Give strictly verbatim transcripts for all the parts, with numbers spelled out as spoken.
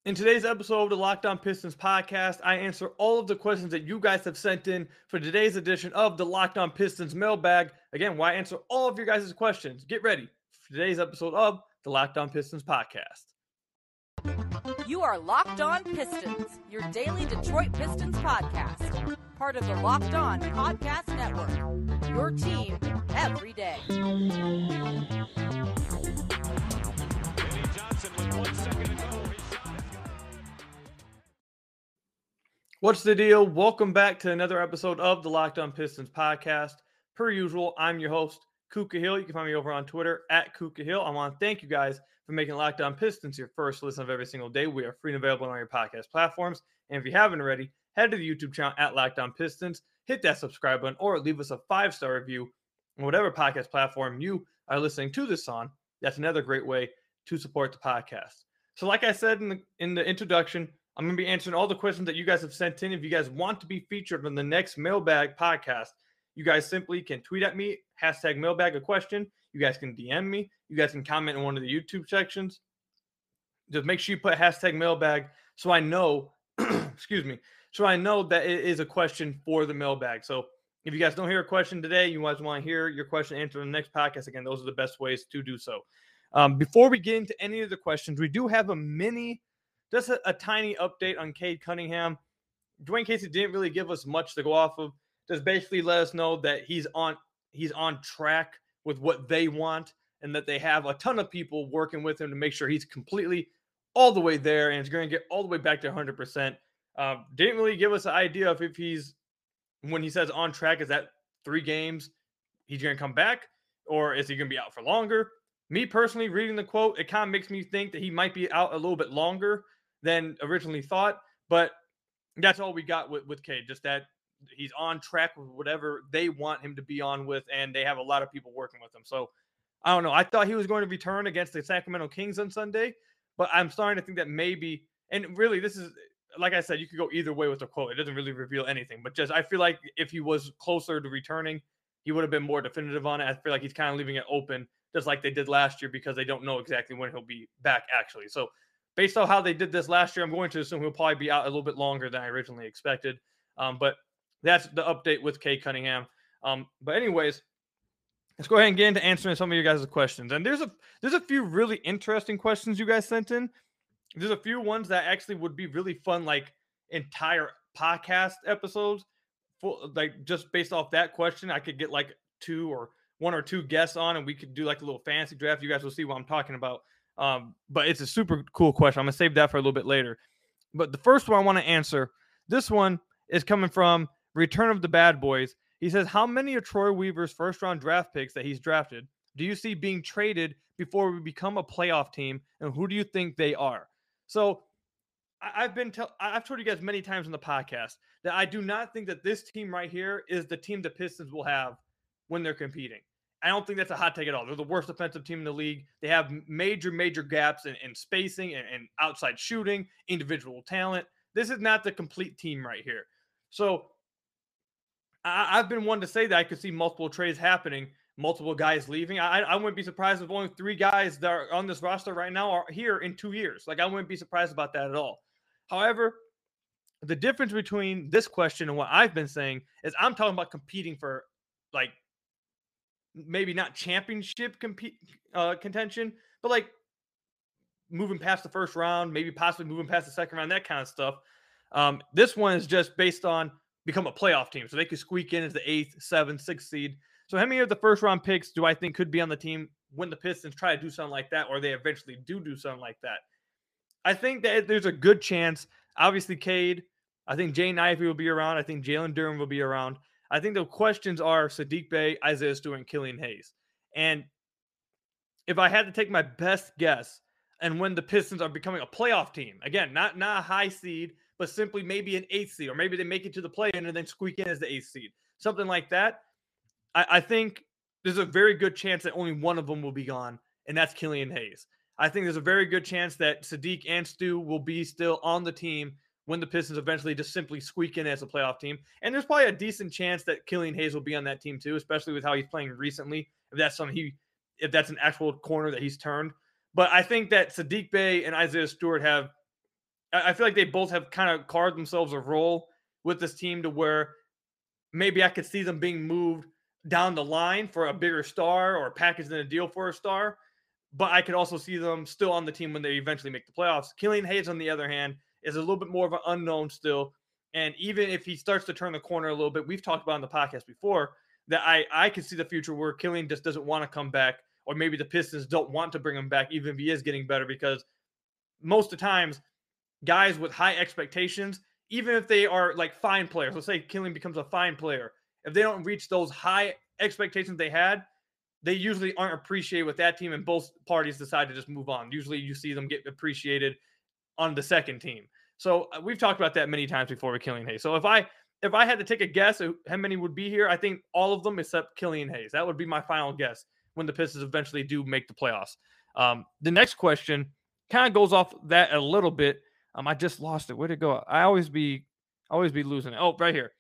In today's episode of the Locked On Pistons podcast, I answer all of the questions that you guys have sent in for today's edition of the Locked On Pistons mailbag. Again, why I answer all of your guys' questions. Get ready for today's episode of the Locked On Pistons podcast. You are Locked On Pistons, your daily Detroit Pistons podcast. Part of the Locked On Podcast Network. Your team every day. What's the deal? Welcome back to another episode of the Locked On Pistons podcast. Per usual, I'm your host, Kuka Hill. You can find me over on Twitter at Kuka Hill. I want to thank you guys for making Locked On Pistons your first listen of every single day. We are free and available on your podcast platforms. And if you haven't already, head to the YouTube channel at Locked On Pistons, hit that subscribe button, or leave us a five-star review on whatever podcast platform you are listening to this on. That's another great way to support the podcast. So like I said in the, in the introduction, I'm going to be answering all the questions that you guys have sent in. If you guys want to be featured on the next mailbag podcast, you guys simply can tweet at me, hashtag mailbag a question. You guys can D M me. You guys can comment in one of the YouTube sections. Just make sure you put hashtag mailbag so I know, excuse me, so I know that it is a question for the mailbag. So if you guys don't hear a question today, you guys want to hear your question answered in the next podcast, again, those are the best ways to do so. Um, before we get into any of the questions, we do have a mini Just a, a tiny update on Cade Cunningham. Dwayne Casey didn't really give us much to go off of. Just basically let us know that he's on he's on track with what they want and that they have a ton of people working with him to make sure he's completely all the way there and is going to get all the way back to one hundred percent. Um, didn't really give us an idea of if he's, when he says on track, is that three games he's going to come back or is he going to be out for longer? Me personally, reading the quote, it kind of makes me think that he might be out a little bit longer than originally thought, but that's all we got with, with Cade, just that he's on track with whatever they want him to be on with, and they have a lot of people working with him. So, I don't know. I thought he was going to return against the Sacramento Kings on Sunday, but I'm starting to think that maybe, and really this is, like I said, you could go either way with the quote. It doesn't really reveal anything, but just I feel like if he was closer to returning, he would have been more definitive on it. I feel like he's kind of leaving it open, just like they did last year, because they don't know exactly when he'll be back actually. So, based on how they did this last year, I'm going to assume he'll probably be out a little bit longer than I originally expected. Um, but that's the update with Cade Cunningham. Um, but anyways, let's go ahead and get into answering some of your guys' questions. And there's a there's a few really interesting questions you guys sent in. There's a few ones that actually would be really fun, like entire podcast episodes. For, like just based off that question, I could get like two or one or two guests on, and we could do like a little fantasy draft. You guys will see what I'm talking about. Um, but it's a super cool question. I'm going to save that for a little bit later. But the first one I want to answer, this one is coming from Return of the Bad Boys. He says, how many of Troy Weaver's first-round draft picks that he's drafted do you see being traded before we become a playoff team, and who do you think they are? So I- I've been tell- I've told you guys many times on the podcast that I do not think that this team right here is the team the Pistons will have when they're competing. I don't think that's a hot take at all. They're the worst defensive team in the league. They have major, major gaps in, in spacing and, and outside shooting, individual talent. This is not the complete team right here. So I, I've been one to say that I could see multiple trades happening, multiple guys leaving. I, I wouldn't be surprised if only three guys that are on this roster right now are here in two years. Like, I wouldn't be surprised about that at all. However, the difference between this question and what I've been saying is I'm talking about competing for, like, maybe not championship compete uh, contention, but like moving past the first round, maybe possibly moving past the second round, that kind of stuff. Um, this one is just based on become a playoff team, so they could squeak in as the eighth, seventh, sixth seed. So how many of the first round picks do I think could be on the team when the Pistons try to do something like that, or they eventually do do something like that? I think that there's a good chance. Obviously, Cade. I think Jane Ivey will be around. I think Jalen Duren will be around. I think the questions are Saddiq Bey, Isaiah Stewart, and Killian Hayes. And if I had to take my best guess, and when the Pistons are becoming a playoff team, again, not, not a high seed, but simply maybe an eighth seed, or maybe they make it to the play-in and then squeak in as the eighth seed, something like that, I, I think there's a very good chance that only one of them will be gone, and that's Killian Hayes. I think there's a very good chance that Saddiq and Stu will be still on the team when the Pistons eventually just simply squeak in as a playoff team. And there's probably a decent chance that Killian Hayes will be on that team too, especially with how he's playing recently, if that's something he, if that's an actual corner that he's turned. But I think that Saddiq Bey and Isaiah Stewart have I feel like they both have kind of carved themselves a role with this team to where maybe I could see them being moved down the line for a bigger star or packaged in a deal for a star. But I could also see them still on the team when they eventually make the playoffs. Killian Hayes, on the other hand, is a little bit more of an unknown still. And even if he starts to turn the corner a little bit, we've talked about on the podcast before that I, I could see the future where Killian just doesn't want to come back, or maybe the Pistons don't want to bring him back, even if he is getting better, because most of the times, guys with high expectations, even if they are like fine players, let's say Killian becomes a fine player, if they don't reach those high expectations they had, they usually aren't appreciated with that team, and both parties decide to just move on. Usually you see them get appreciated on the second team. So uh, we've talked about that many times before with Killian Hayes. So if I if I had to take a guess of how many would be here, I think all of them except Killian Hayes. That would be my final guess when the Pistons eventually do make the playoffs. Um, the next question kind of goes off that a little bit. Um, I just lost it. Where'd it go? I always be always be losing it. Oh, right here.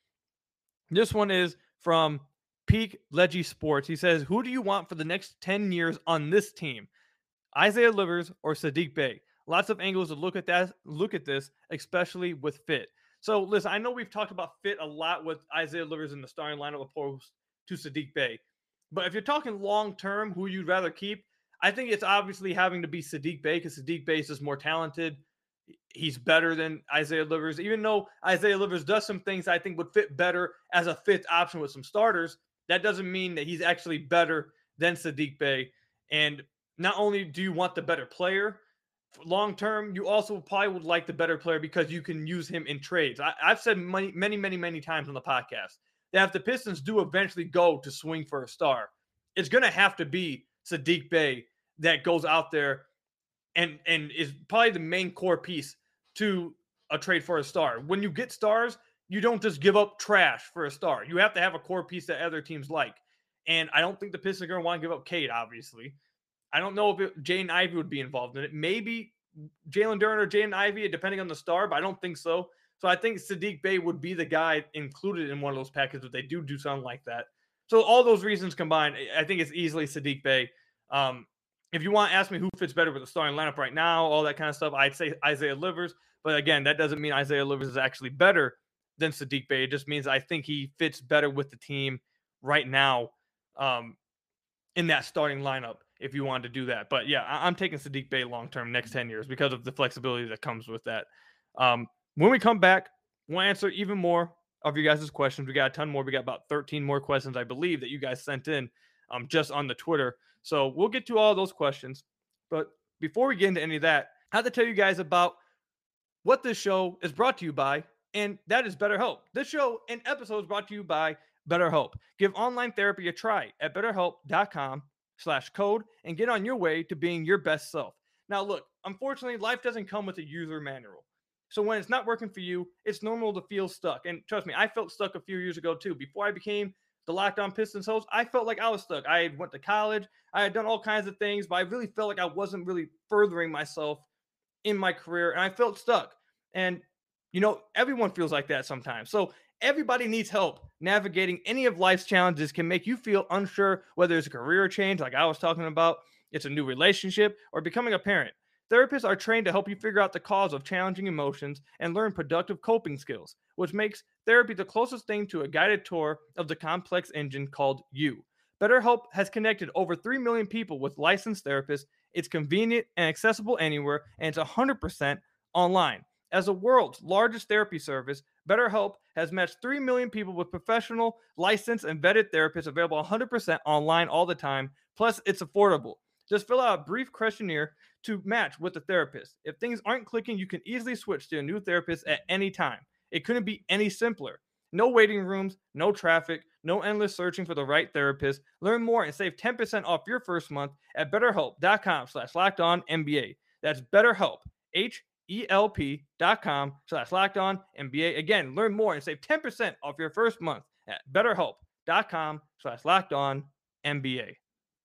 This one is from Peak Leggy Sports. He says, who do you want for the next ten years on this team? Isaiah Livers or Saddiq Bey? Lots of angles to look at that. Look at this, especially with fit. So listen, I know we've talked about fit a lot with Isaiah Livers in the starting lineup opposed to Saddiq Bey. But if you're talking long-term, who you'd rather keep, I think it's obviously having to be Saddiq Bey, because Saddiq Bey is just more talented. He's better than Isaiah Livers, even though Isaiah Livers does some things I think would fit better as a fifth option with some starters. That doesn't mean that he's actually better than Saddiq Bey. And not only do you want the better player long term, you also probably would like the better player because you can use him in trades. I, I've said many, many, many, many times on the podcast that if the Pistons do eventually go to swing for a star, it's going to have to be Saddiq Bey that goes out there and, and is probably the main core piece to a trade for a star. When you get stars, you don't just give up trash for a star. You have to have a core piece that other teams like. And I don't think the Pistons are going to want to give up Cade, obviously. I don't know if it, Jaden Ivey would be involved in it. Maybe Jalen Duren or Jaden Ivey, depending on the star, but I don't think so. So I think Saddiq Bey would be the guy included in one of those packages if they do do something like that. So all those reasons combined, I think it's easily Saddiq Bey. Um, if you want to ask me who fits better with the starting lineup right now, all that kind of stuff, I'd say Isaiah Livers. But again, that doesn't mean Isaiah Livers is actually better than Saddiq Bey. It just means I think he fits better with the team right now um, in that starting lineup, if you wanted to do that. But yeah, I- I'm taking Saddiq Bey long-term next ten years because of the flexibility that comes with that. Um, when we come back, we'll answer even more of you guys' questions. We got a ton more. We got about thirteen more questions, I believe, that you guys sent in um, just on the Twitter. So we'll get to all those questions. But before we get into any of that, I have to tell you guys about what this show is brought to you by, and that is BetterHelp. This show and episode is brought to you by BetterHelp. Give online therapy a try at betterhelp.com slash code and get on your way to being your best self. Now, look, unfortunately, life doesn't come with a user manual. So when it's not working for you, it's normal to feel stuck. And trust me, I felt stuck a few years ago too. Before I became the Locked On Pistons host, I felt like I was stuck. I went to college. I had done all kinds of things, but I really felt like I wasn't really furthering myself in my career, and I felt stuck. And, you know, everyone feels like that sometimes. So everybody needs help navigating any of life's challenges. Can make you feel unsure, whether it's a career change, like I was talking about, it's a new relationship, or becoming a parent. Therapists are trained to help you figure out the cause of challenging emotions and learn productive coping skills, which makes therapy the closest thing to a guided tour of the complex engine called you. BetterHelp has connected over three million people with licensed therapists. It's convenient and accessible anywhere, and it's one hundred percent online. As the world's largest therapy service, BetterHelp has matched three million people with professional, licensed, and vetted therapists available one hundred percent online all the time. Plus, it's affordable. Just fill out a brief questionnaire to match with the therapist. If things aren't clicking, you can easily switch to a new therapist at any time. It couldn't be any simpler. No waiting rooms, no traffic, no endless searching for the right therapist. Learn more and save ten percent off your first month at betterhelp.com slash locked on NBA. That's BetterHelp, H E L P dot com slash locked on NBA. Again, learn more and save ten percent off your first month at betterhelp.com slash locked on NBA.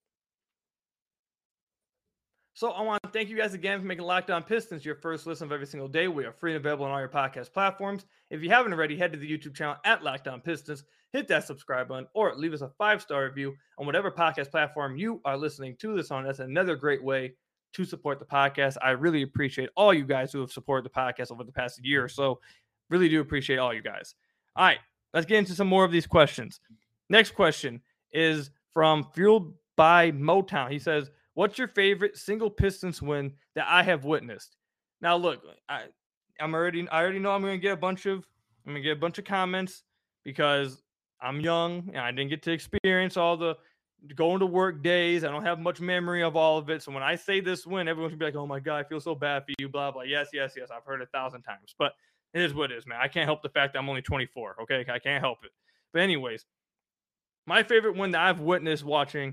So I want to thank you guys again for making Locked On Pistons your first listen of every single day. We are free and available on all your podcast platforms. If you haven't already, head to the YouTube channel at Locked On Pistons, hit that subscribe button, or leave us a five-star review on whatever podcast platform you are listening to this on. That's another great way to support the podcast. I really appreciate all you guys who have supported the podcast over the past year or so. Really do appreciate all you guys. All right, let's get into some more of these questions. Next question is from Fueled by Motown. He says, what's your favorite single Pistons win that I have witnessed? Now, look, I, I'm already, I already know I'm going to get a bunch of, I'm going to get a bunch of comments because I'm young and I didn't get to experience all the going to work days. I don't have much memory of all of it. So when I say this win, everyone's gonna be like, oh my God, I feel so bad for you, blah, blah. Yes, yes, yes. I've heard it a thousand times, but it is what it is, man. I can't help the fact that I'm only twenty-four. Okay. I can't help it. But anyways, my favorite win that I've witnessed watching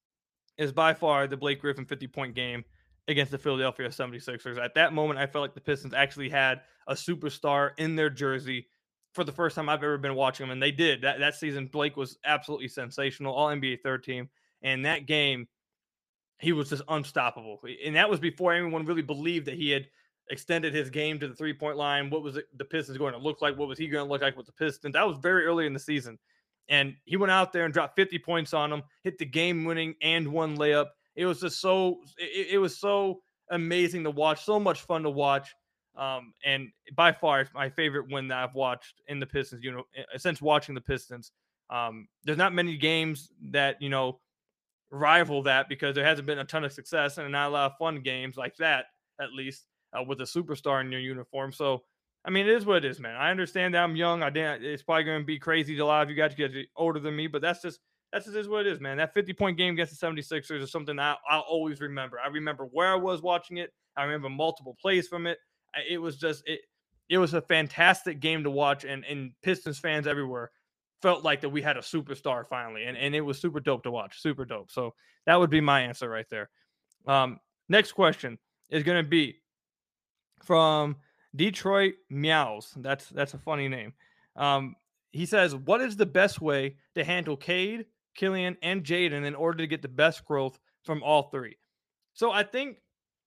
is by far the Blake Griffin fifty point game against the Philadelphia seventy-sixers. At that moment, I felt like the Pistons actually had a superstar in their jersey for the first time I've ever been watching them, and they did. That that season, Blake was absolutely sensational, all N B A third team. And that game, he was just unstoppable. And that was before anyone really believed that he had extended his game to the three-point line. What was it, the Pistons going to look like? What was he going to look like with the Pistons? That was very early in the season. And he went out there and dropped fifty points on them, hit the game-winning and one layup. It was just so it, it was so amazing to watch, so much fun to watch. Um, and by far, it's my favorite win that I've watched in the Pistons, you know, since watching the Pistons. Um, there's not many games that, you know, rival that because there hasn't been a ton of success and not a lot of fun games like that, at least uh, with a superstar in your uniform. So, I mean, it is what it is, man. I understand that I'm young. I didn't, it's probably going to be crazy to a lot of you guys get older than me, but that's just, that's just is what it is, man. That fifty point game against the seventy-sixers is something that I'll always remember. I remember where I was watching it. I remember multiple plays from it. It was just it. It was a fantastic game to watch, and and Pistons fans everywhere felt like that we had a superstar finally, and and it was super dope to watch, super dope. So that would be my answer right there. Um, next question is going to be from Detroit Meows. That's that's a funny name. Um, he says, "What is the best way to handle Cade, Killian, and Jaden in order to get the best growth from all three?" So I think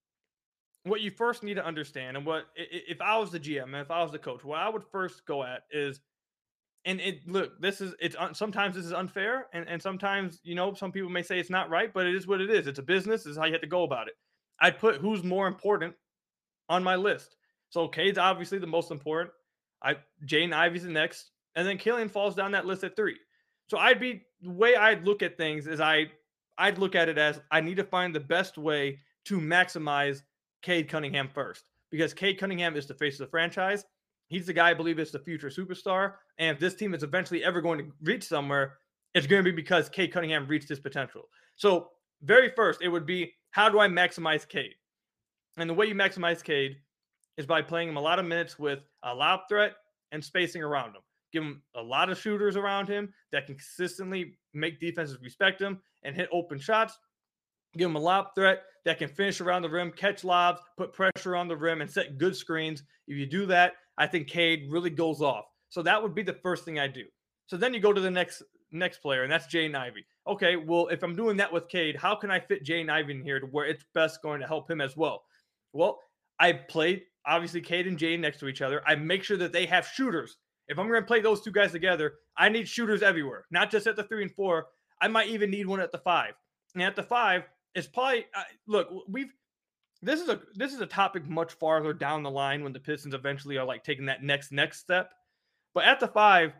what you first need to understand, and what if I was the G M, if I was the coach, what I would first go at is, and it look, this is it's sometimes this is unfair, and and sometimes you know some people may say it's not right, but it is what it is. It's a business. This is how you have to go about it. I'd put who's more important on my list. So Cade's obviously the most important. I Jaden Ivey's the next, and then Killian falls down that list at three. So I'd be the way I'd look at things is I I'd look at it as I need to find the best way to maximize Cade Cunningham first, because Cade Cunningham is the face of the franchise. He's the guy I believe is the future superstar. And if this team is eventually ever going to reach somewhere, it's going to be because Cade Cunningham reached his potential. So very first, it would be, how do I maximize Cade? And the way you maximize Cade is by playing him a lot of minutes with a lob threat and spacing around him. Give him a lot of shooters around him that can consistently make defenses respect him and hit open shots. Give him a lob threat that can finish around the rim, catch lobs, put pressure on the rim, and set good screens. If you do that, I think Cade really goes off. So that would be the first thing I do. So then you go to the next next player, and that's Jaden Ivey. Okay, well, if I'm doing that with Cade, how can I fit Jaden Ivey in here to where it's best going to help him as well? Well, I played, obviously, Cade and Jaden next to each other. I make sure that they have shooters. If I'm going to play those two guys together, I need shooters everywhere, not just at the three and four. I might even need one at the five. And at the five, it's probably uh, look, we've this is a this is a topic much farther down the line when the Pistons eventually are like taking that next next step. But at the five,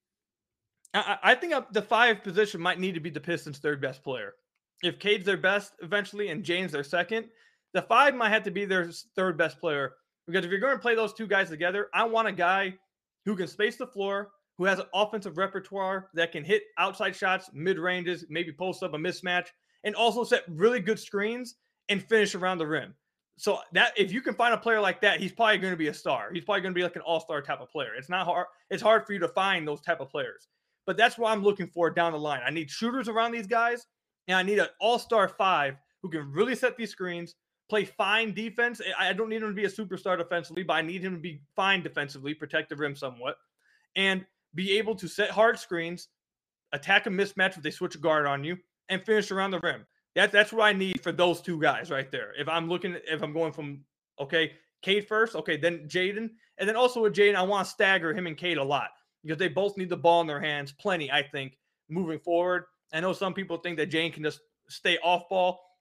I, I think the five position might need to be the Pistons' third best player. If Cade's their best eventually and Jaden's their second, the five might have to be their third best player, because if you're going to play those two guys together, I want a guy who can space the floor, who has an offensive repertoire that can hit outside shots, mid ranges, maybe post up a mismatch, and also set really good screens and finish around the rim. So that if you can find a player like that, he's probably going to be a star. He's probably going to be like an all-star type of player. It's not hard. It's hard for you to find those type of players. But that's what I'm looking for down the line. I need shooters around these guys, and I need an all-star five who can really set these screens, play fine defense. I don't need him to be a superstar defensively, but I need him to be fine defensively, protect the rim somewhat, and be able to set hard screens, attack a mismatch if they switch a guard on you, and finish around the rim. That's that's what I need for those two guys right there. If I'm looking, if I'm going from, okay, Cade first, okay, then Jaden. And then also with Jaden, I want to stagger him and Cade a lot because they both need the ball in their hands plenty, I think, moving forward. I know some people think that Jaden can just stay off ball.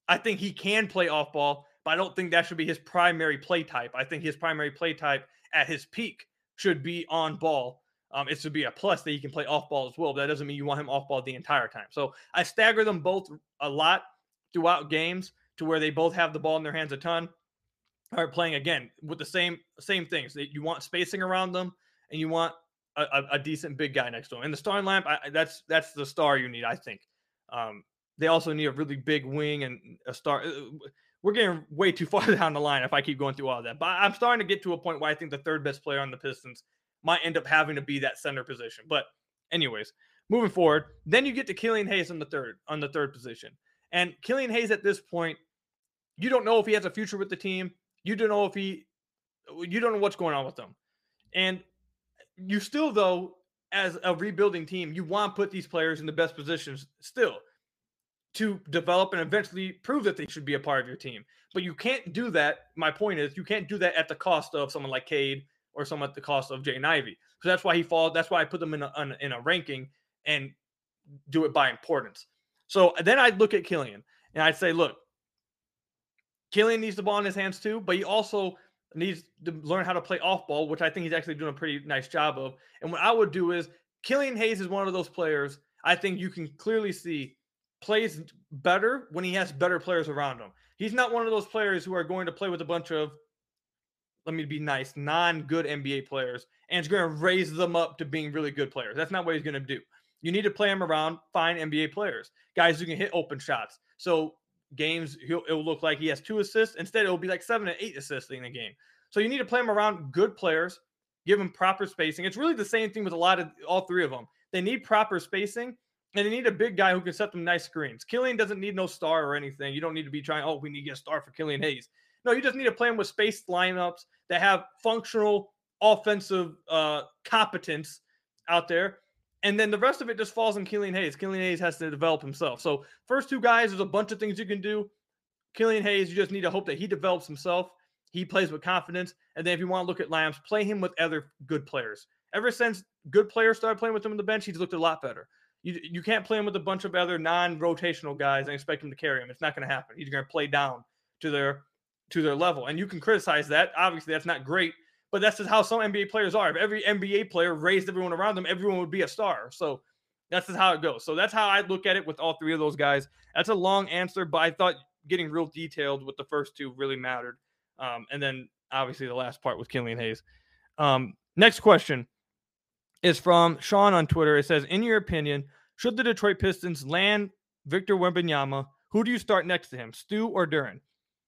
I think he can play off ball, but I don't think that should be his primary play type. I think his primary play type at his peak should be on ball. Um, it should be a plus that he can play off ball as well, but that doesn't mean you want him off ball the entire time. So I stagger them both a lot throughout games to where they both have the ball in their hands a ton. Are playing again with the same same things. You want spacing around them, and you want a, a, a decent big guy next to him. And the starting lamp, I, that's that's the star you need, I think. Um, they also need a really big wing and a star. We're getting way too far down the line if I keep going through all that. But I'm starting to get to a point where I think the third best player on the Pistons might end up having to be that center position. But anyways, moving forward, then you get to Killian Hayes on the third on the third position. And Killian Hayes at this point, you don't know if he has a future with the team. You don't know if he, you don't know what's going on with them. And you still, though, as a rebuilding team, you want to put these players in the best positions still to develop and eventually prove that they should be a part of your team. But you can't do that. My point is, you can't do that at the cost of someone like Cade or someone at the cost of Jaden Ivey. So that's why he falls. That's why I put them in a, in a ranking and do it by importance. So then I'd look at Killian and I'd say, look, Killian needs the ball in his hands too, but he also needs to learn how to play off ball, which I think he's actually doing a pretty nice job of. And what I would do is Killian Hayes is one of those players I think you can clearly see plays better when he has better players around him. He's not one of those players who are going to play with a bunch of, let me be nice, non-good N B A players, and is going to raise them up to being really good players. That's not what he's going to do. You need to play him around fine N B A players, guys who can hit open shots. So games, he'll, it'll look like he has two assists. Instead, it'll be like seven and eight assists in a game. So you need to play him around good players, give him proper spacing. It's really the same thing with a lot of all three of them. They need proper spacing, and they need a big guy who can set them nice screens. Killian doesn't need no star or anything. You don't need to be trying, oh, we need to get a star for Killian Hayes. No, you just need to play him with spaced lineups that have functional offensive uh, competence out there. And then the rest of it just falls on Killian Hayes. Killian Hayes has to develop himself. So first two guys, there's a bunch of things you can do. Killian Hayes, you just need to hope that he develops himself. He plays with confidence. And then if you want to look at Lamps, play him with other good players. Ever since good players started playing with him on the bench, he's looked a lot better. You, you can't play him with a bunch of other non-rotational guys and expect him to carry him. It's not going to happen. He's going to play down to their to their level. And you can criticize that. Obviously, that's not great. But that's just how some N B A players are. If every N B A player raised everyone around them, everyone would be a star. So that's just how it goes. So that's how I look at it with all three of those guys. That's a long answer, but I thought getting real detailed with the first two really mattered. Um, and then obviously the last part with Killian Hayes. Um, next question is from Sean on Twitter. It says, in your opinion, should the Detroit Pistons land Victor Wembanyama? Who do you start next to him, Stu or Duren?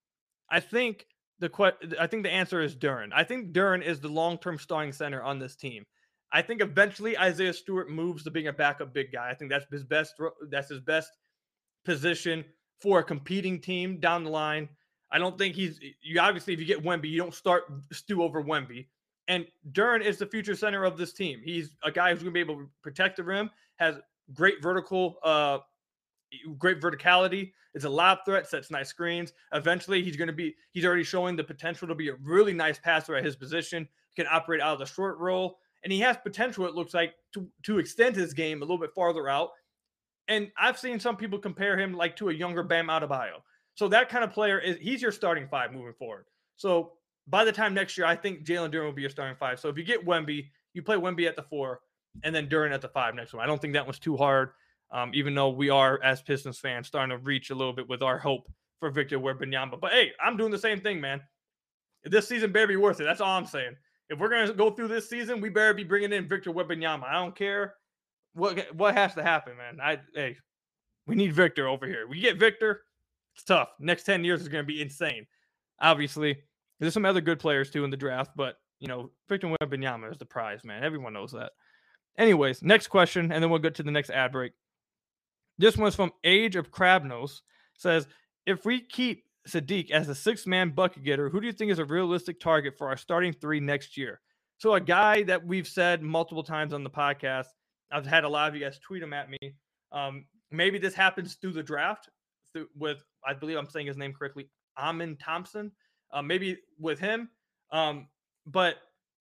I think the que- I think the answer is Duren. I think Duren is the long-term starting center on this team. I think eventually Isaiah Stewart moves to being a backup big guy. I think that's his best. That's his best position for a competing team down the line. I don't think he's. You obviously, if you get Wemby, you don't start Stu over Wemby. And Duren is the future center of this team. He's a guy who's going to be able to protect the rim, has great vertical, uh, great verticality. It's a lob threat, sets nice screens. Eventually, he's going to be. He's already showing the potential to be a really nice passer at his position. Can operate out of the short roll, and he has potential. It looks like to to extend his game a little bit farther out. And I've seen some people compare him like to a younger Bam Adebayo. So that kind of player is. He's your starting five moving forward. So by the time next year, I think Jalen Duren will be your starting five. So if you get Wemby, you play Wemby at the four, and then Duren at the five next one. I don't think that was too hard, um, even though we are, as Pistons fans, starting to reach a little bit with our hope for Victor Wembanyama. But, hey, I'm doing the same thing, man. This season better be worth it. That's all I'm saying. If we're going to go through this season, we better be bringing in Victor Wembanyama. I don't care what what has to happen, man. I Hey, we need Victor over here. We get Victor, it's tough. Next ten years is going to be insane. Obviously, there's some other good players, too, in the draft, but, you know, Victor Wembanyama is the prize, man. Everyone knows that. Anyways, next question, and then we'll get to the next ad break. This one's from Age of Crabnose. Says, if we keep Sadiq as a six-man bucket getter, who do you think is a realistic target for our starting three next year? So a guy that we've said multiple times on the podcast, I've had a lot of you guys tweet him at me. Um, maybe this happens through the draft through, with, I believe I'm saying his name correctly, Amen Thompson. Uh, maybe with him. Um, but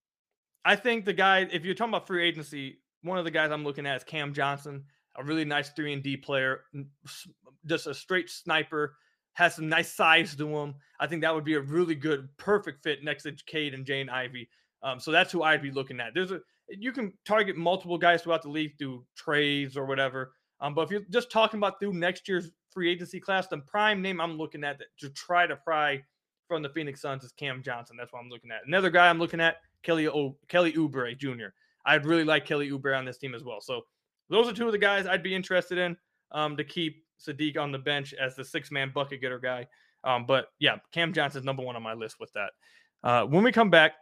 I think the guy, if you're talking about free agency, one of the guys I'm looking at is Cam Johnson, a really nice three and D player, just a straight sniper, has some nice size to him. I think that would be a really good, perfect fit next to Cade and Jaden Ivey. Um, so that's who I'd be looking at. There's a you can target multiple guys throughout the league through trades or whatever. Um, but if you're just talking about through next year's free agency class, the prime name I'm looking at to try to pry from the Phoenix Suns is Cam Johnson. That's what I'm looking at. Another guy I'm looking at, Kelly o- Kelly Oubre Junior I'd really like Kelly Oubre on this team as well. So those are two of the guys I'd be interested in um, to keep Saddiq on the bench as the six-man bucket getter guy. Um, but yeah, Cam Johnson's number one on my list with that. Uh, when we come back,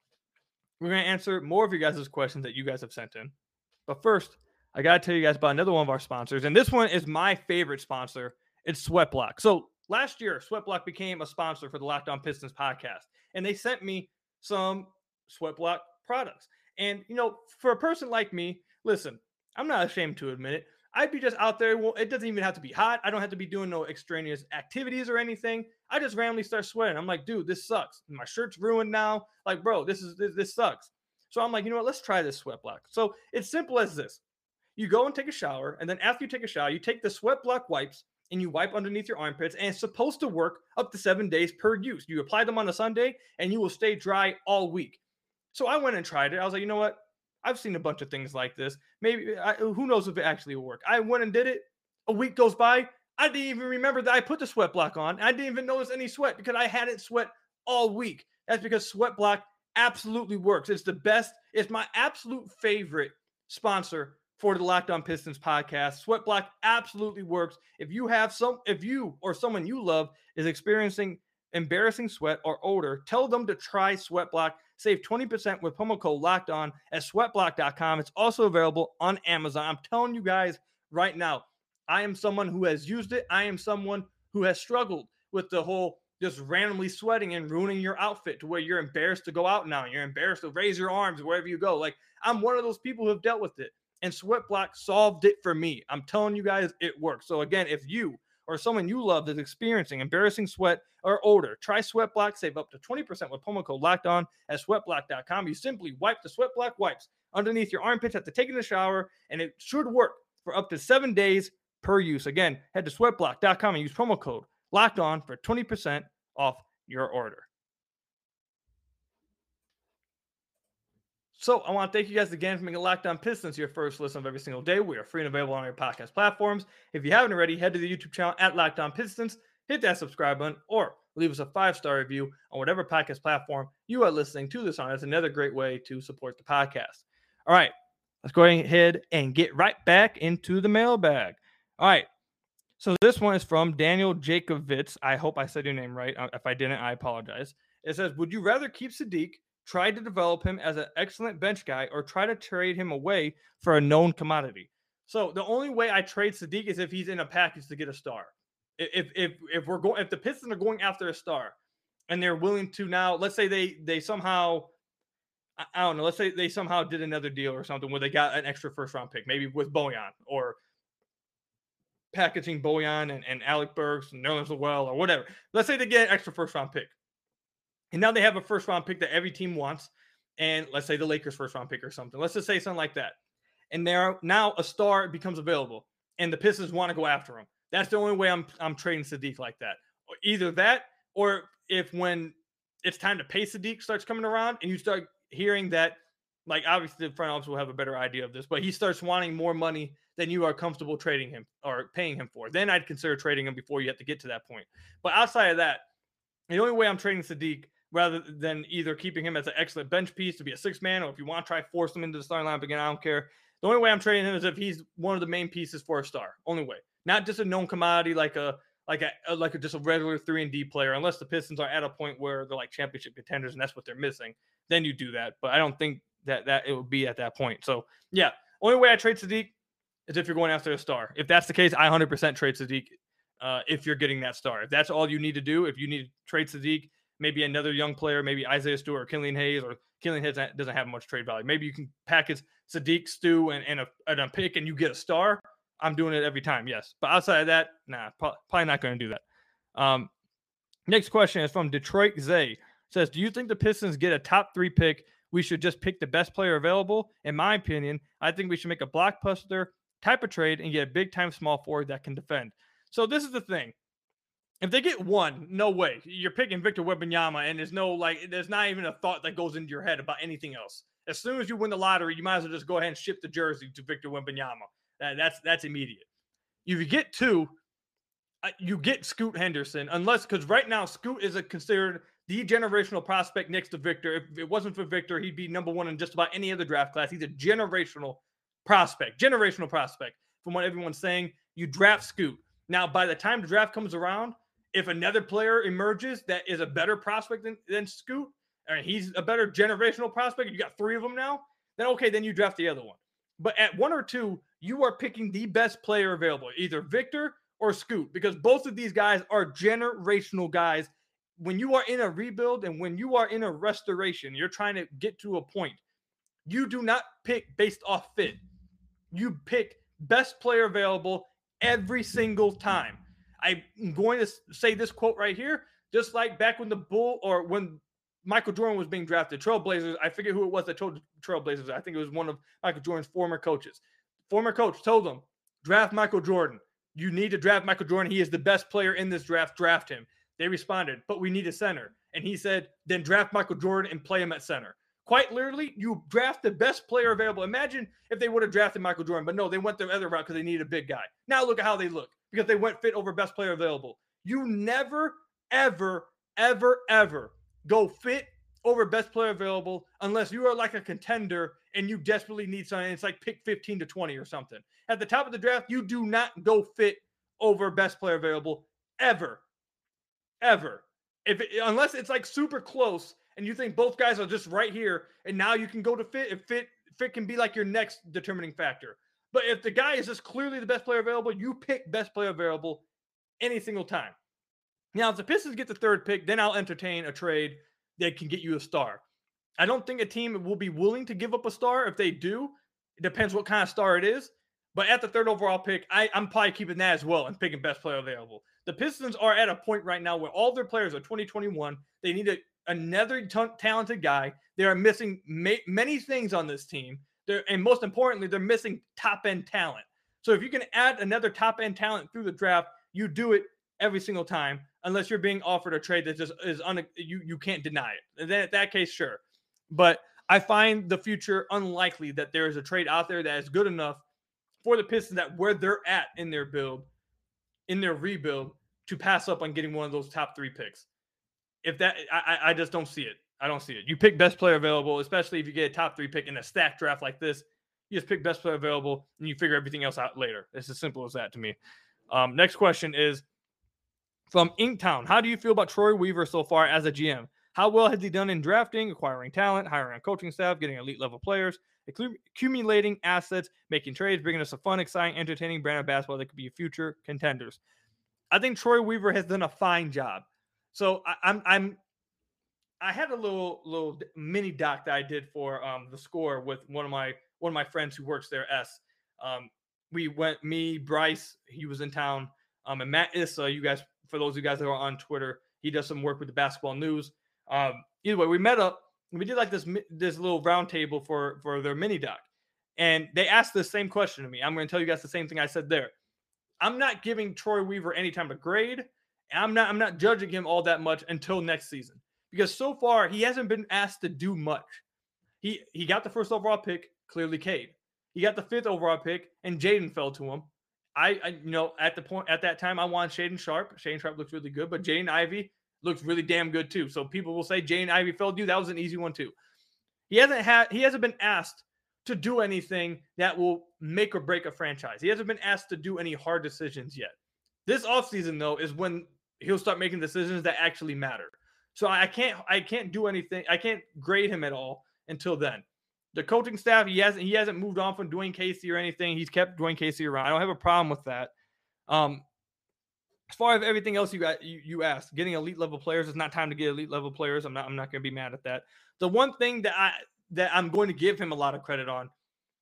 we're going to answer more of you guys' questions that you guys have sent in. But first, I got to tell you guys about another one of our sponsors. And this one is my favorite sponsor. It's Sweatblock. So last year, Sweatblock became a sponsor for the Locked On Pistons podcast. And they sent me some Sweatblock products. And, you know, for a person like me, listen, I'm not ashamed to admit it. I'd be just out there. Well, it doesn't even have to be hot. I don't have to be doing no extraneous activities or anything. I just randomly start sweating. I'm like, dude, this sucks. My shirt's ruined now. Like, bro, this is this, this sucks. So I'm like, you know what? Let's try this Sweatblock. So it's simple as this. You go and take a shower, and then after you take a shower, you take the Sweatblock wipes and you wipe underneath your armpits, and it's supposed to work up to seven days per use. You apply them on a Sunday, and you will stay dry all week. So I went and tried it. I was like, you know what? I've seen a bunch of things like this. Maybe, I, who knows if it actually will work. I went and did it. A week goes by. I didn't even remember that I put the Sweatblock on. I didn't even notice any sweat because I hadn't sweat all week. That's because Sweatblock absolutely works. It's the best. It's my absolute favorite sponsor for the Locked On Pistons podcast. Sweatblock absolutely works. If you have some, if you or someone you love is experiencing embarrassing sweat or odor, tell them to try Sweatblock. Save twenty percent with promo code Locked On at sweatblock dot com. It's also available on Amazon. I'm telling you guys right now, I am someone who has used it. I am someone who has struggled with the whole just randomly sweating and ruining your outfit to where you're embarrassed to go out now. You're embarrassed to raise your arms wherever you go. Like, I'm one of those people who have dealt with it, and Sweatblock solved it for me. I'm telling you guys, it works. So again, if you or someone you love is experiencing embarrassing sweat or odor, try Sweatblock. Save up to twenty percent with promo code Locked On at sweatblock dot com. You simply wipe the Sweatblock wipes underneath your armpits after taking a shower, and it should work for up to seven days per use. Again, head to sweatblock dot com and use promo code Locked On for twenty percent off your order. So I want to thank you guys again for making Locked On Pistons your first listen of every single day. We are free and available on your podcast platforms. If you haven't already, head to the YouTube channel at Locked On Pistons, hit that subscribe button, or leave us a five-star review on whatever podcast platform you are listening to this on. That's another great way to support the podcast. All right, let's go ahead and get right back into the mailbag. All right, so this one is from Daniel Jacobitz. I hope I said your name right. If I didn't, I apologize. It says, would you rather keep Saddiq, try to develop him as an excellent bench guy, or try to trade him away for a known commodity? So the only way I trade Saddiq is if he's in a package to get a star. If if if we're going, if the Pistons are going after a star, and they're willing to now, let's say they they somehow, I don't know, let's say they somehow did another deal or something where they got an extra first round pick, maybe with Bojan, or packaging Bojan and, and Alec Burks and Nerlens Noel or whatever. Let's say they get an extra first round pick. And now they have a first round pick that every team wants. And let's say the Lakers first round pick or something. Let's just say something like that. And there now a star becomes available and the Pistons want to go after him. That's the only way I'm I'm trading Saddiq like that. Either that, or if when it's time to pay Saddiq starts coming around and you start hearing that, like, obviously the front office will have a better idea of this, but he starts wanting more money than you are comfortable trading him or paying him for. Then I'd consider trading him before you have to get to that point. But outside of that, the only way I'm trading Saddiq, rather than either keeping him as an excellent bench piece to be a six man, or if you want to try force him into the starting lineup again, I don't care. The only way I'm trading him is if he's one of the main pieces for a star. Only way. Not just a known commodity like a like a like a, just a regular three and D player, unless the Pistons are at a point where they're like championship contenders and that's what they're missing. Then you do that. But I don't think that that it would be at that point. So yeah, only way I trade Saddiq is if you're going after a star. If that's the case, I one hundred percent trade Saddiq uh, if you're getting that star. If that's all you need to do, if you need to trade Saddiq, maybe another young player, maybe Isaiah Stewart or Killian Hayes, or Killian Hayes doesn't have much trade value. Maybe you can package Saddiq, Stu, and, and, a, and a pick and you get a star. I'm doing it every time, yes. But outside of that, nah, probably not going to do that. Um, next question is from Detroit Zay. It says, do you think the Pistons get a top three pick? We should just pick the best player available. In my opinion, I think we should make a blockbuster type of trade and get a big-time small forward that can defend. So this is the thing. If they get one, no way. You're picking Victor Wembanyama, and there's no like, there's not even a thought that goes into your head about anything else. As soon as you win the lottery, you might as well just go ahead and ship the jersey to Victor Wembanyama. That, that's that's immediate. If you get two, uh, you get Scoot Henderson, unless because right now Scoot is a considered the generational prospect next to Victor. If it wasn't for Victor, he'd be number one in just about any other draft class. He's a generational prospect, generational prospect. From what everyone's saying, you draft Scoot. Now, by the time the draft comes around, if another player emerges that is a better prospect than, than Scoot, and he's a better generational prospect, you got three of them now, then okay, then you draft the other one. But at one or two, you are picking the best player available, either Victor or Scoot, because both of these guys are generational guys. When you are in a rebuild and when you are in a restoration, you're trying to get to a point. You do not pick based off fit. You pick best player available every single time. I'm going to say this quote right here, just like back when the Bull or when Michael Jordan was being drafted, Trailblazers, I forget who it was that told Trailblazers. I think it was one of Michael Jordan's former coaches. Former coach told them, draft Michael Jordan. You need to draft Michael Jordan. He is the best player in this draft. Draft him. They responded, but we need a center. And he said, then draft Michael Jordan and play him at center. Quite literally, you draft the best player available. Imagine if they would have drafted Michael Jordan, but no, they went the other route because they needed a big guy. Now look at how they look because they went fit over best player available. You never, ever, ever, ever go fit over best player available unless you are like a contender and you desperately need something. It's like pick fifteen to twenty or something. At the top of the draft, you do not go fit over best player available ever, ever. If it, unless it's like super close and you think both guys are just right here and now you can go to fit, if fit, fit can be like your next determining factor. But if the guy is just clearly the best player available, you pick best player available any single time. Now, if the Pistons get the third pick, then I'll entertain a trade that can get you a star. I don't think a team will be willing to give up a star. If they do, it depends what kind of star it is. But at the third overall pick, I, I'm probably keeping that as well and picking best player available. The Pistons are at a point right now where all their players are twenty twenty-one. They need a, another t- talented guy. They are missing ma- many things on this team. They're, and most importantly, they're missing top-end talent. So if you can add another top-end talent through the draft, you do it every single time, unless you're being offered a trade that just is un- you you can't deny it. And then in that case, sure. But I find the future unlikely that there is a trade out there that is good enough for the Pistons that where they're at in their build, in their rebuild, to pass up on getting one of those top three picks. If that, I, I just don't see it. I don't see it. You pick best player available, especially if you get a top three pick in a stacked draft like this. You just pick best player available and you figure everything else out later. It's as simple as that to me. Um, next question is from Inktown. How do you feel about Troy Weaver so far as a G M? How well has he done in drafting, acquiring talent, hiring a coaching staff, getting elite level players, accumulating assets, making trades, bringing us a fun, exciting, entertaining brand of basketball that could be future contenders? I think Troy Weaver has done a fine job. So I, I'm, I'm, I had a little, little mini doc that I did for um, The Score with one of my, one of my friends who works there. S. Um, we went, me, Bryce, he was in town, um, and Matt Issa. You guys, for those of you guys that are on Twitter, he does some work with the Basketball News. Um, either way, we met up. We did like this, this little round table for, for their mini doc, and they asked the same question to me. I'm going to tell you guys the same thing I said there. I'm not giving Troy Weaver any time to grade. And I'm not I'm not judging him all that much until next season. Because so far, he hasn't been asked to do much. He he got the first overall pick, clearly Cade. He got the fifth overall pick, and Jaden fell to him. I, I you know, at the point at that time, I wanted Shaedon Sharpe. Shaedon Sharpe looks really good, but Jaden Ivey looks really damn good too. So people will say Jaden Ivey fell to you. That was an easy one too. He hasn't had he hasn't been asked to do anything that will make or break a franchise. He hasn't been asked to do any hard decisions yet. This offseason, though, is when he'll start making decisions that actually matter. So I can't I can't do anything. I can't grade him at all until then. The coaching staff, he hasn't he hasn't moved on from Dwayne Casey or anything. He's kept Dwayne Casey around. I don't have a problem with that. Um, as far as everything else you got you, you asked, getting elite level players, it's not time to get elite level players. I'm not I'm not going to be mad at that. The one thing that I that I'm going to give him a lot of credit on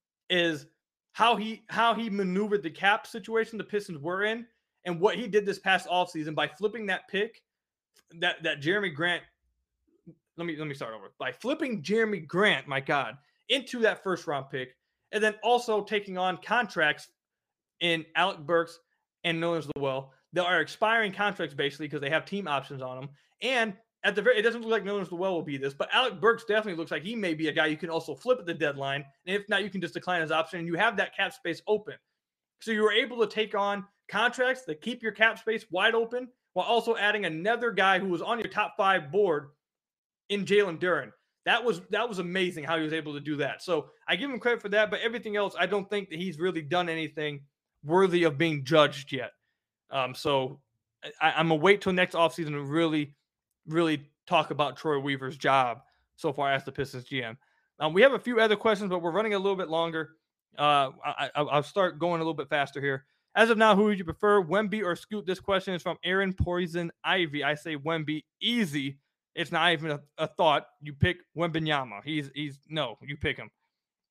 is how he how he maneuvered the cap situation the Pistons were in. And what he did this past offseason by flipping that pick, that, that Jeremy Grant, let me let me start over. By flipping Jeremy Grant, my God, into that first round pick, and then also taking on contracts in Alec Burks and Nerlens Noel There are expiring contracts basically because they have team options on them. And at the very, it doesn't look like Nerlens Noel will be this, but Alec Burks definitely looks like he may be a guy you can also flip at the deadline. And if not, you can just decline his option and you have that cap space open. So you were able to take on contracts that keep your cap space wide open while also adding another guy who was on your top five board in Jalen Duren. That was that was amazing how he was able to do that. So I give him credit for that, but everything else, I don't think that he's really done anything worthy of being judged yet. Um, so I, I'm going to wait till next offseason to really, really talk about Troy Weaver's job so far as the Pistons G M. Um, we have a few other questions, but we're running a little bit longer. Uh, I, I, I'll start going a little bit faster here. As of now, who would you prefer, Wemby or Scoot? This question is from Aaron Poison Ivy. I say Wemby, easy. It's not even a, a thought. You pick Wembanyama. He's he's no, you pick him.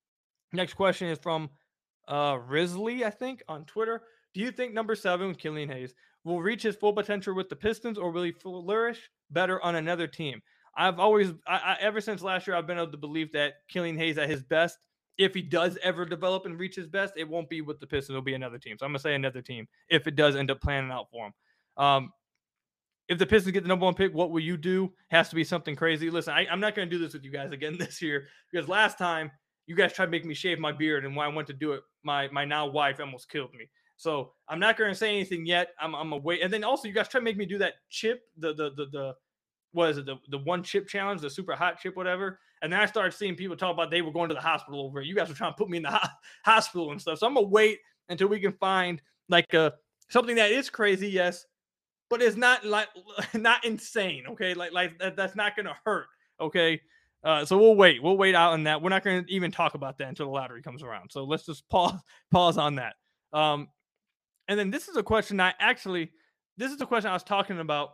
Next question is from uh, Risley, I think, on Twitter. Do you think number seven, Killian Hayes, will reach his full potential with the Pistons, or will he flourish better on another team? I've always, I, I, ever since last year, I've been of the belief that Killian Hayes at his best, if he does ever develop and reach his best, it won't be with the Pistons. It'll be another team. So I'm going to say another team if it does end up planning out for him. Um, if the Pistons get the number one pick, what will you do? Has to be something crazy. Listen, I, I'm not going to do this with you guys again this year because last time you guys tried to make me shave my beard, and when I went to do it, my my now wife almost killed me. So I'm not going to say anything yet. I'm I'm a wait. And then also you guys try to make me do that chip, the the the the what is it, the, the one chip challenge, the super hot chip, whatever. And then I started seeing people talk about they were going to the hospital over it. You guys were trying to put me in the ho- hospital and stuff. So I'm going to wait until we can find like a, something that is crazy, yes, but it's not like not insane, okay? Like like that, that's not going to hurt, okay? Uh, so we'll wait. We'll wait out on that. We're not going to even talk about that until the lottery comes around. So let's just pause pause on that. Um, and then this is a question I actually, this is the question I was talking about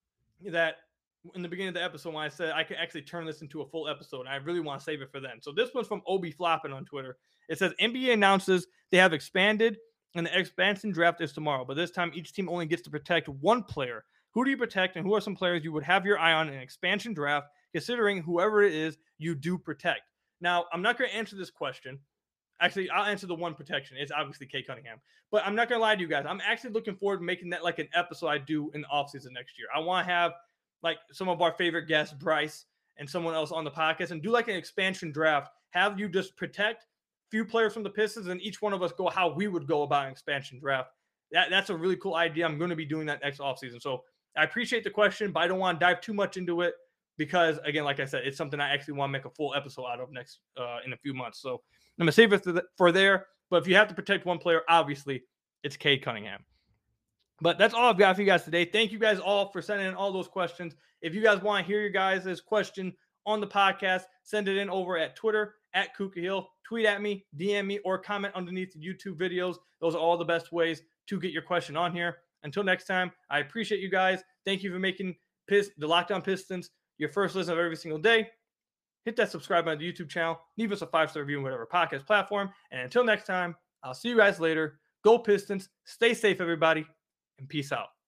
that in the beginning of the episode when I said I could actually turn this into a full episode. And I really want to save it for then. So this one's from Obi Floppin on Twitter. It says N B A announces they have expanded and the expansion draft is tomorrow. But this time each team only gets to protect one player. Who do you protect and who are some players you would have your eye on in an expansion draft, considering whoever it is you do protect? Now, I'm not going to answer this question. Actually, I'll answer the one protection. It's obviously Cade Cunningham. But I'm not going to lie to you guys. I'm actually looking forward to making that like an episode I do in the offseason next year. I want to have like some of our favorite guests, Bryce, and someone else on the podcast, and do like an expansion draft. Have you just protect a few players from the Pistons, and each one of us go how we would go about an expansion draft. That, that's a really cool idea. I'm going to be doing that next offseason. So I appreciate the question, but I don't want to dive too much into it because, again, like I said, it's something I actually want to make a full episode out of next uh, in a few months. So I'm going to save it for, the, for there. But if you have to protect one player, obviously, it's Cade Cunningham. But that's all I've got for you guys today. Thank you guys all for sending in all those questions. If you guys want to hear your guys' question on the podcast, send it in over at Twitter, at Kuka Hill. Tweet at me, D M me, or comment underneath the YouTube videos. Those are all the best ways to get your question on here. Until next time, I appreciate you guys. Thank you for making Pist- the Locked On Pistons your first listen of every single day. Hit that subscribe button to the YouTube channel. Leave us a five-star review on whatever podcast platform. And until next time, I'll see you guys later. Go Pistons. Stay safe, everybody. And peace out.